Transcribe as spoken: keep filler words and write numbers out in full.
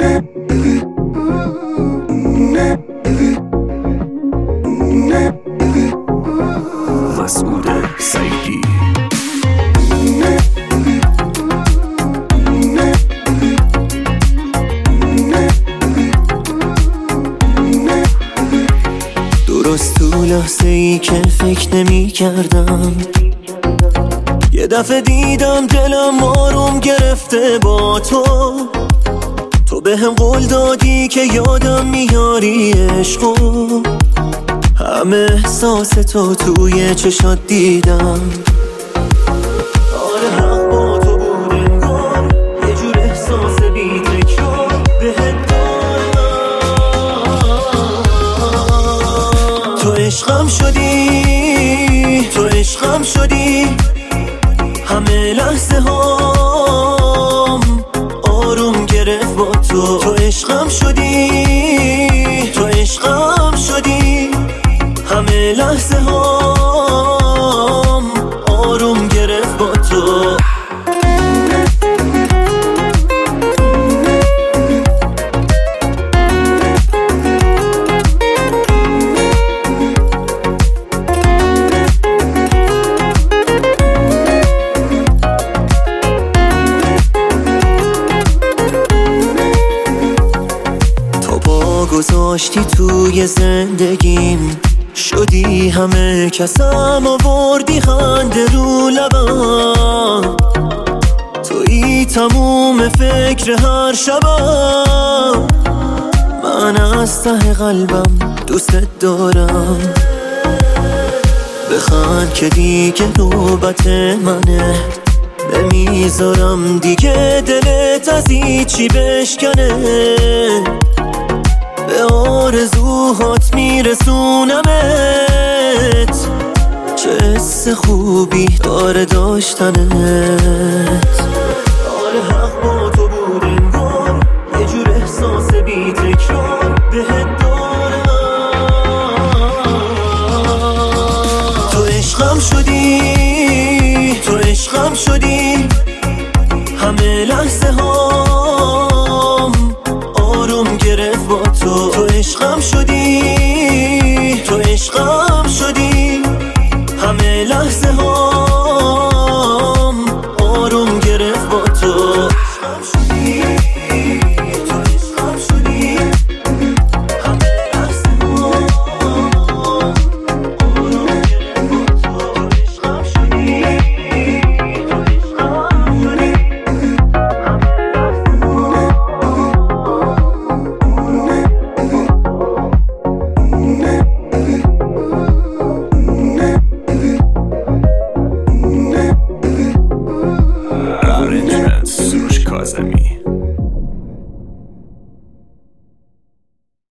مسعود سعیدی. درست تو لحظه ای که فکر نمی کردم، یه دفعه دیدم دلم آروم گرفته با تو. تو به هم قول دادی که یادم میاری عشقو، همه احساس تو توی چشات دیدم. آره حق با تو بود انگار، یه جور احساس بی تکرار بهت دارم. تو عشقم شدی، تو عشقم شدی، همه لحظه هام آروم گرفت با تو. تو عشقم شدی، تو عشقم شدی، همه لحظه هام آروم گرفت با تو. تو با گذاشتی توی زندگیم، شدی همه کسم آوردی خنده رو لبم. تویی تموم فکر هر شبم، من از ته قلبم دوستت دارم. بخند که دیگه نوبت منه، نمیذارم دیگه دلت از هیچی بشکنه. به آرزوهات میرسونمت، چه حس خوبی داره داشتنت. آره حق بود